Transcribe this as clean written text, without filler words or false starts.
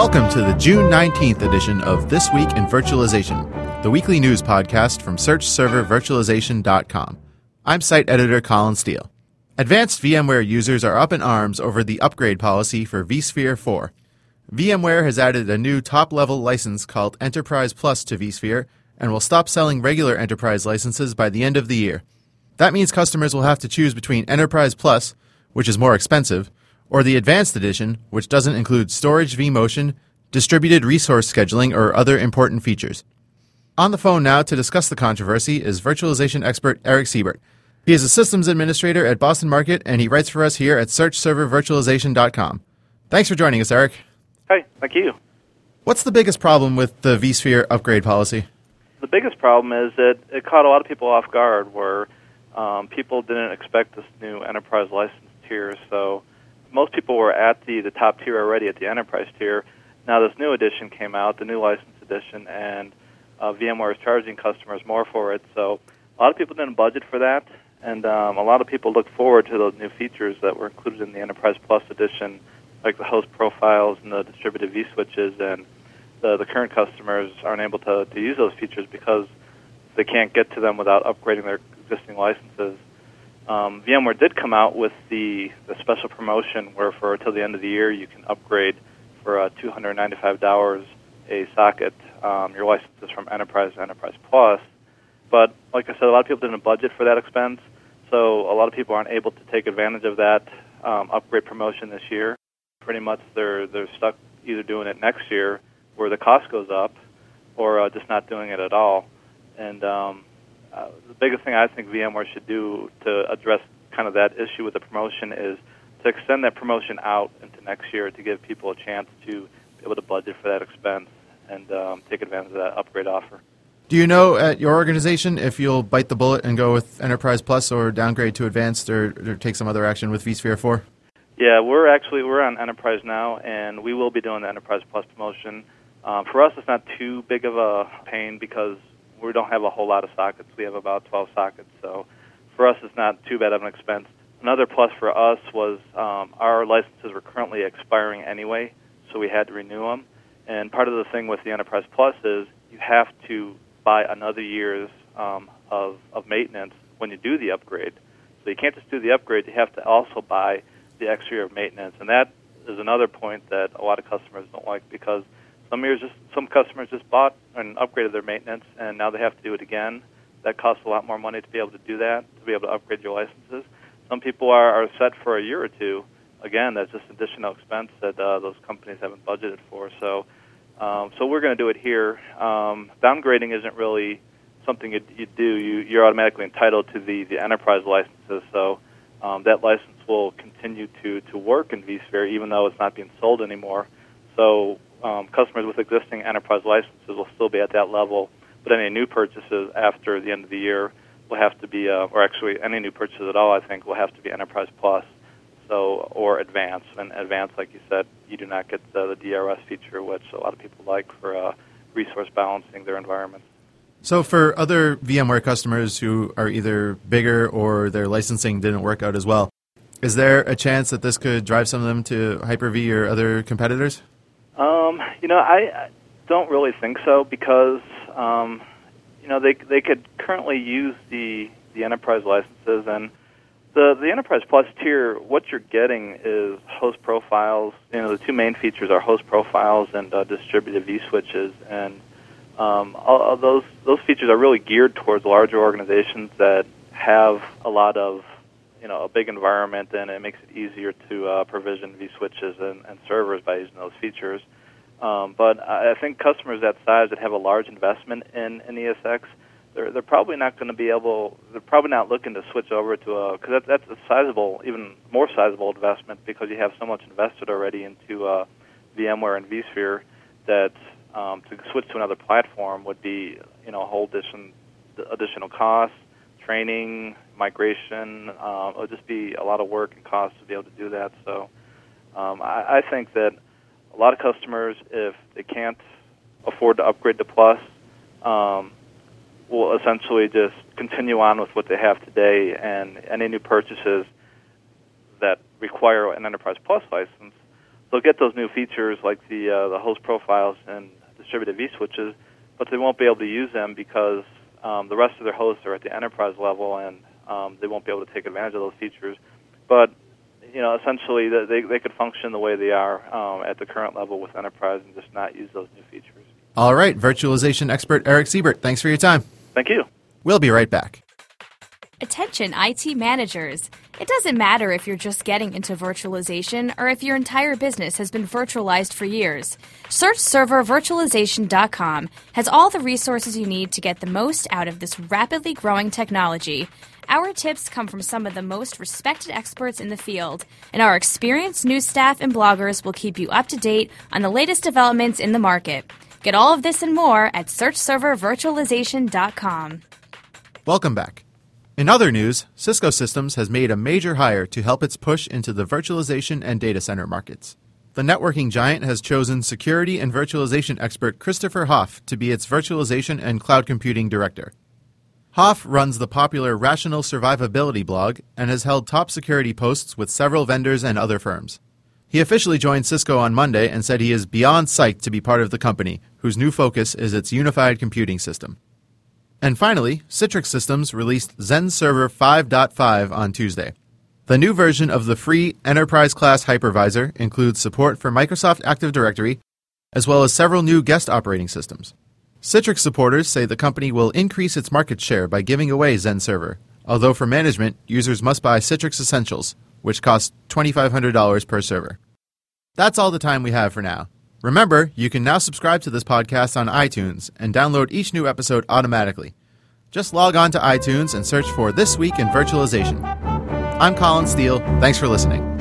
Welcome to the June 19th edition of This Week in Virtualization, the weekly news podcast from SearchServerVirtualization.com. I'm site editor Colin Steele. Advanced VMware users are up in arms over the upgrade policy for vSphere 4. VMware has added a new top-level license called Enterprise Plus to vSphere and will stop selling regular Enterprise licenses by the end of the year. That means customers will have to choose between Enterprise Plus, which is more expensive, or the Advanced Edition, which doesn't include storage vMotion, distributed resource scheduling, or other important features. On the phone now to discuss the controversy is virtualization expert Eric Siebert. He is a systems administrator at Boston Market, and he writes for us here at SearchServerVirtualization.com. Thanks for joining us, Eric. Hi, thank you. What's the biggest problem with the vSphere upgrade policy? The biggest problem is that it caught a lot of people off guard where people didn't expect this new enterprise license tier, so most people were at the top tier already at the enterprise tier. Now this new edition came out, the new license edition, and VMware is charging customers more for it. So a lot of people didn't budget for that, and a lot of people look forward to those new features that were included in the Enterprise Plus edition, like the host profiles and the distributed vSwitches, and the current customers aren't able to use those features because they can't get to them without upgrading their existing licenses. VMware did come out with the special promotion where for till the end of the year you can upgrade for $295 a socket your licenses from Enterprise to Enterprise Plus. But like I said, a lot of people didn't budget for that expense, so a lot of people aren't able to take advantage of that upgrade promotion this year. Pretty much they're stuck either doing it next year where the cost goes up or just not doing it at all. And the biggest thing I think VMware should do to address kind of that issue with the promotion is to extend that promotion out into next year to give people a chance to be able to budget for that expense and take advantage of that upgrade offer. Do you know at your organization if you'll bite the bullet and go with Enterprise Plus or downgrade to Advanced or take some other action with vSphere 4? Yeah, we're on Enterprise now, and we will be doing the Enterprise Plus promotion. For us, it's not too big of a pain because we don't have a whole lot of sockets. We have about 12 sockets, so for us it's not too bad of an expense. Another plus for us was our licenses were currently expiring anyway, so we had to renew them. And part of the thing with the Enterprise Plus is you have to buy another year's of maintenance when you do the upgrade. So you can't just do the upgrade, you have to also buy the extra year of maintenance. And that is another point that a lot of customers don't like because some customers just bought and upgraded their maintenance, and now they have to do it again. That costs a lot more money to be able to do that, to be able to upgrade your licenses. Some people are set for a year or two. Again, that's just additional expense that those companies haven't budgeted for. So we're going to do it here. Downgrading isn't really something you do. You're automatically entitled to the enterprise licenses. So that license will continue to work in vSphere even though it's not being sold anymore. So customers with existing enterprise licenses will still be at that level, but any new purchases after the end of the year will have to be, or actually any new purchases at all, I think, will have to be Enterprise Plus, or Advanced. And Advanced, like you said, you do not get the DRS feature, which a lot of people like for resource balancing their environments. So for other VMware customers who are either bigger or their licensing didn't work out as well, is there a chance that this could drive some of them to Hyper-V or other competitors? I don't really think so because, they could currently use the enterprise licenses. And the Enterprise Plus tier, what you're getting is host profiles. The two main features are host profiles and distributed vSwitches. And all those features are really geared towards larger organizations that have a lot of, a big environment, and it makes it easier to provision vSwitches and servers by using those features. But I think customers that size that have a large investment in ESX, they're probably not going to be able. They're probably not looking to switch over to because that's a sizable, even more sizable investment because you have so much invested already into VMware and vSphere that to switch to another platform would be a whole additional cost, training, migration. It would just be a lot of work and cost to be able to do that. So I think that a lot of customers, if they can't afford to upgrade to Plus, will essentially just continue on with what they have today, and any new purchases that require an Enterprise Plus license, they'll get those new features like the host profiles and distributed vSwitches, but they won't be able to use them because the rest of their hosts are at the enterprise level, and they won't be able to take advantage of those features. But essentially, they could function the way they are at the current level with enterprise and just not use those new features. All right, virtualization expert Eric Siebert, thanks for your time. Thank you. We'll be right back. Attention IT managers. It doesn't matter if you're just getting into virtualization or if your entire business has been virtualized for years. SearchServerVirtualization.com has all the resources you need to get the most out of this rapidly growing technology. Our tips come from some of the most respected experts in the field, and our experienced news staff and bloggers will keep you up to date on the latest developments in the market. Get all of this and more at SearchServerVirtualization.com. Welcome back. In other news, Cisco Systems has made a major hire to help its push into the virtualization and data center markets. The networking giant has chosen security and virtualization expert Christopher Hoff to be its virtualization and cloud computing director. Hoff runs the popular Rational Survivability blog and has held top security posts with several vendors and other firms. He officially joined Cisco on Monday and said he is beyond psyched to be part of the company, whose new focus is its unified computing system. And finally, Citrix Systems released Zen Server 5.5 on Tuesday. The new version of the free enterprise-class hypervisor includes support for Microsoft Active Directory, as well as several new guest operating systems. Citrix supporters say the company will increase its market share by giving away Zen Server, although for management, users must buy Citrix Essentials, which cost $2,500 per server. That's all the time we have for now. Remember, you can now subscribe to this podcast on iTunes and download each new episode automatically. Just log on to iTunes and search for This Week in Virtualization. I'm Colin Steele. Thanks for listening.